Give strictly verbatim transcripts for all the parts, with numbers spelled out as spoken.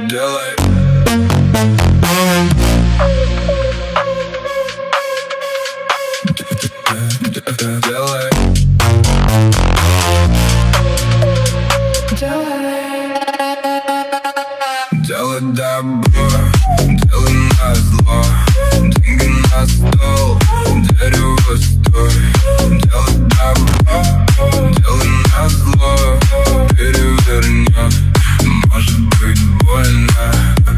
делай. Делай. Делай добро, делай назло. Деньги на стол, дерево стой. Делай добро, делай назло. Перевернет, может быть больно.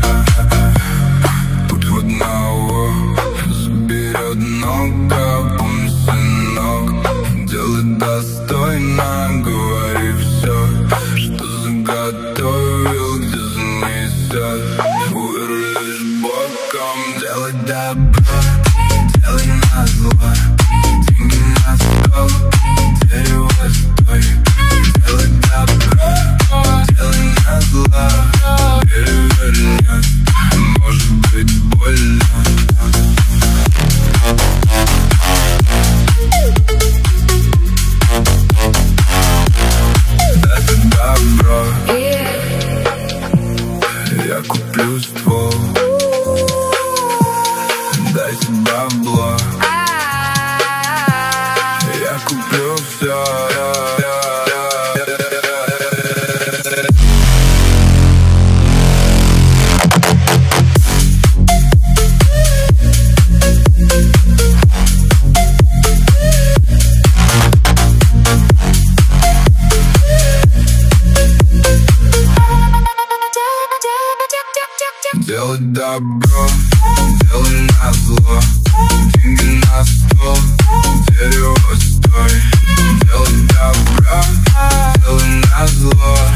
Путь в одного заберет много. Помни, сынок, делай достойно. Говори все, что заготовил, где занесет. Вырулишь боком, делай добро, делай назло. Деньги на стол, дерево стой. Делай добро, делай назло. Перевернет, может быть больно. Это добро. Я куплю ствол. Дайте бабло. Я куплю все. Делай добро, делай назло. Деньги на стол, дерево стой. Делай добро, делай назло.